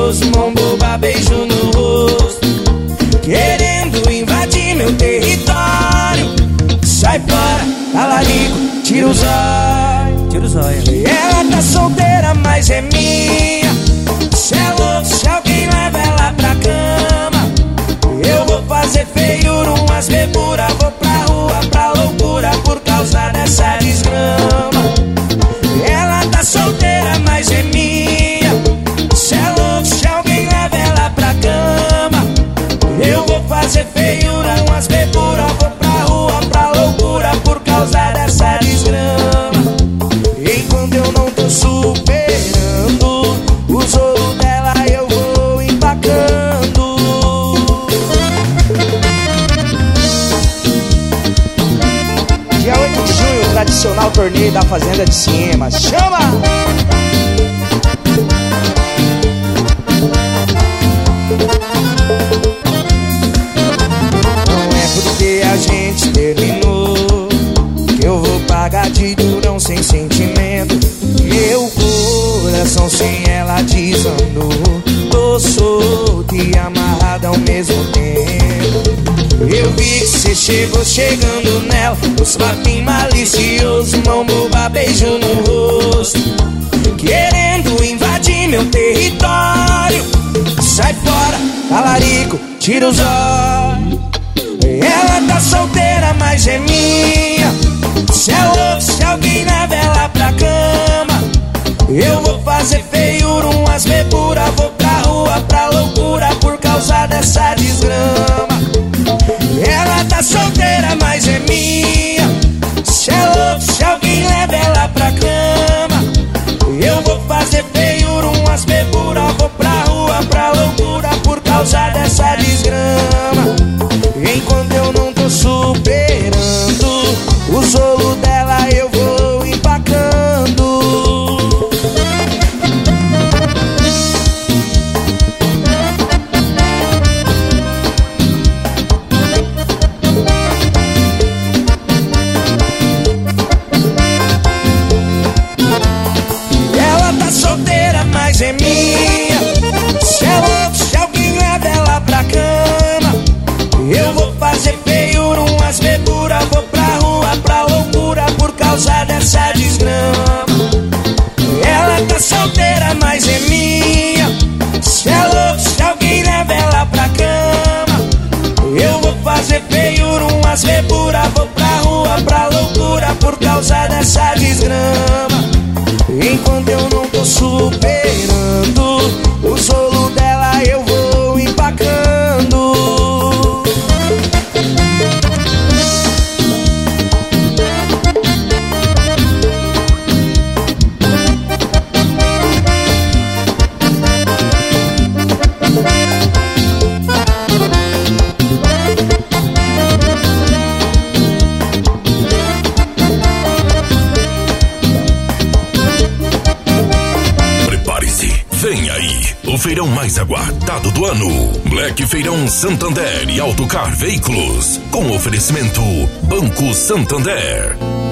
malicioso, mão boba, beijo no rosto, querendo invadir meu território. Sai fora, talarico, tira o zóio, tira o zóio. Ela tá solteira, mas é minha. Cê é louco, se alguém leva ela pra cama, eu vou fazer feiura, umas bebura, vou pra rua, pra loucura, por causa dessa desgrama. Ela tá solteira, mas é minha. Cê é louco, se alguém leva ela pra cama, eu vou fazer feiura, umas bebura, vou pra rua, pra loucura, por causa dessa desgrama. Enquanto eu não tô superando o zorro dela, eu vou empacando. Dia 8 de junho, tradicional torneio da Fazenda de Cima. Chama! Não é porque a gente terminou que eu vou pagar de durão sem sentimento. Meu coração sem ela desandou. Tô solto e amarrado ao mesmo tempo. Eu vi que cê chegou chegando nela, os papinhos maliciosos, mão boba, beijo no rosto, querendo invadir meu território. Sai fora, talarico, tira os olhos. Ela tá solteira, mas é minha. Cê é louco, se alguém leva ela pra cama, eu vou fazer feiura, umas bebura, vou pra rua, pra loucura, por causa dessa desgrama. Ela tá solteira, mas é minha. Cê é louco, se alguém leva ela pra cama, eu vou fazer feiura, umas bebura, vou pra rua, pra loucura, por causa dessa desgrama. Enquanto eu não tô superando o solo dela, eu vou empacando. Ela tá solteira, mas é minha. Se é louco, se alguém leva ela pra cama, eu vou fazer feiura, umas bebura, vou pra rua, pra loucura, por causa dessa desgrama. Ela tá solteira, mas é minha. Se é louco, se alguém leva ela pra cama, eu vou fazer feiura, umas bebura, vou pra rua, pra loucura, por causa dessa desgrama. Enquanto eu não tô superando o solo dela, eu vou empacando. Vem aí, o feirão mais aguardado do ano. Black Feirão Santander e Autocar Veículos. Com oferecimento Banco Santander.